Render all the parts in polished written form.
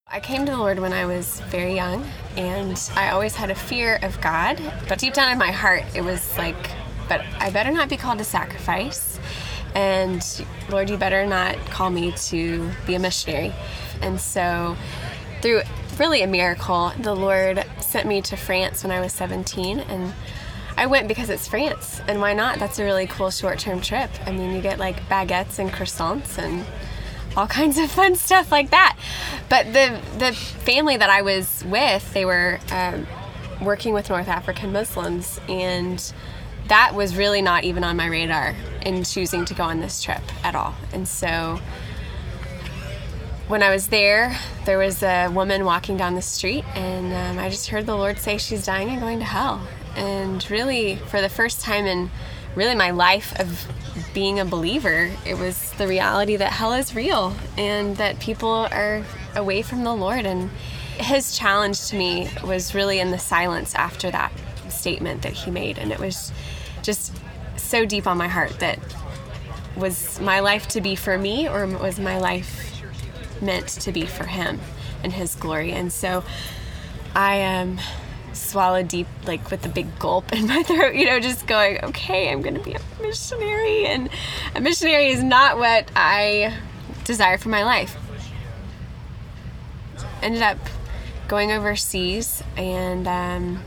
I came to the Lord when I was very young, and I always had a fear of God, but deep down in my heart, it was like, but I better not be called to sacrifice, and Lord, you better not call me to be a missionary. And so, through really a miracle, the Lord sent me to France when I was 17, and I went because it's France, and why not? That's a really cool short-term trip. I mean, you get like baguettes and croissants and all kinds of fun stuff like that. But the family that I was with, they were working with North African Muslims, and that was really not even on my radar in choosing to go on this trip at all. And so when I was there was a woman walking down the street, and I just heard the Lord say she's dying and going to hell. And really, for the first time in really my life of being a believer, it was the reality that hell is real and that people are away from the Lord. And his challenge to me was really in the silence after that statement that he made. And it was just so deep on my heart that, was my life to be for me, or was my life meant to be for him and his glory? And so I swallowed deep, like with a big gulp in my throat, just going, okay, I'm going to be a missionary. And a missionary is not what I desire for my life. Ended up going overseas and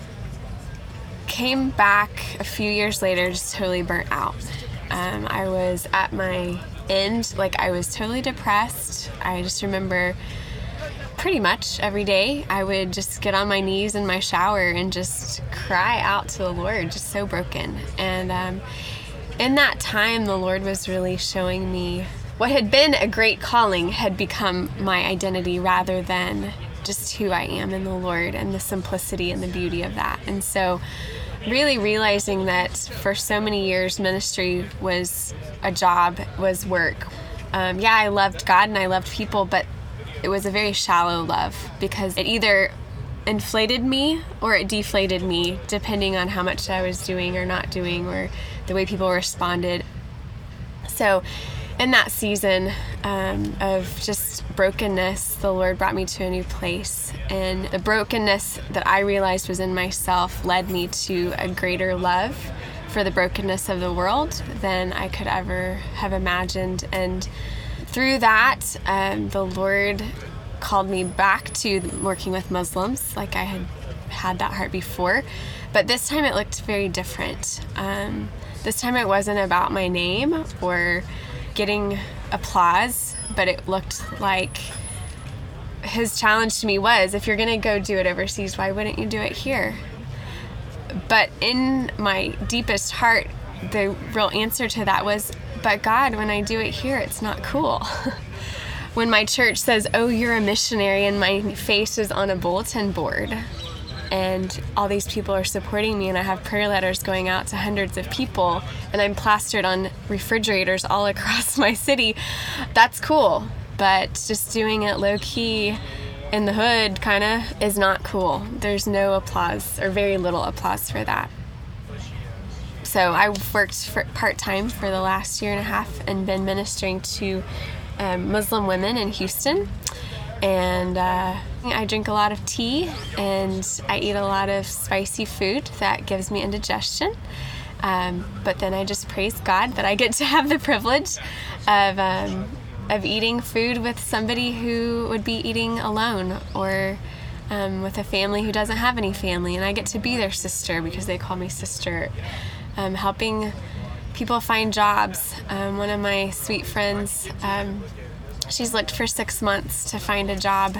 came back a few years later just totally burnt out. I was at my end, like I was totally depressed. I just remember pretty much every day I would just get on my knees in my shower and just cry out to the Lord, just so broken. And in that time, the Lord was really showing me what had been a great calling had become my identity, rather than just who I am in the Lord and the simplicity and the beauty of that. And so really realizing that for so many years, ministry was a job, was work. I loved God and I loved people, but it was a very shallow love, because it either inflated me or it deflated me, depending on how much I was doing or not doing, or the way people responded. So in that season of just brokenness, the Lord brought me to a new place. And the brokenness that I realized was in myself led me to a greater love for the brokenness of the world than I could ever have imagined. And through that, the Lord called me back to working with Muslims, like I had that heart before. But this time it looked very different. This time it wasn't about my name or getting applause, but it looked like his challenge to me was, if you're going to go do it overseas, why wouldn't you do it here? But in my deepest heart, the real answer to that was, but God, when I do it here, it's not cool. When my church says, oh, you're a missionary, and my face is on a bulletin board, and all these people are supporting me, and I have prayer letters going out to hundreds of people, and I'm plastered on refrigerators all across my city, that's cool. But just doing it low-key in the hood kind of is not cool. There's no applause, or very little applause for that. So I worked part-time for the last year and a half and been ministering to Muslim women in Houston. And I drink a lot of tea, and I eat a lot of spicy food that gives me indigestion. But then I just praise God that I get to have the privilege of eating food with somebody who would be eating alone, or with a family who doesn't have any family. And I get to be their sister, because they call me sister. Helping people find jobs. One of my sweet friends, she's looked for 6 months to find a job,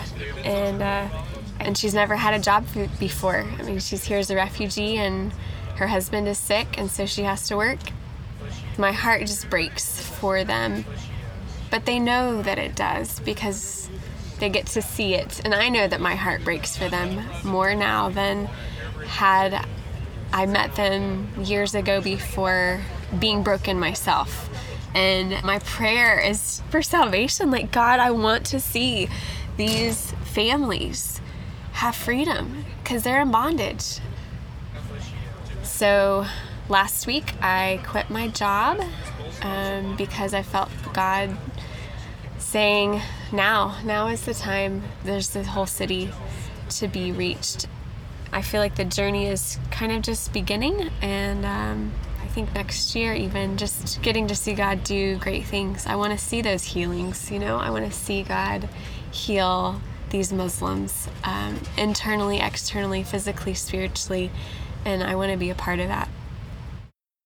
and she's never had a job before. I mean, she's here as a refugee, and her husband is sick, and so she has to work. My heart just breaks for them, but they know that it does, because they get to see it. And I know that my heart breaks for them more now than had I met them years ago before being broken myself. And my prayer is for salvation. Like, God, I want to see these families have freedom, because they're in bondage. So last week I quit my job because I felt God saying now is the time. There's the whole city to be reached. I feel like the journey is kind of just beginning, and I think next year even just getting to see God do great things. I want to see those healings, I want to see God heal these Muslims, internally, externally, physically, spiritually, and I want to be a part of that.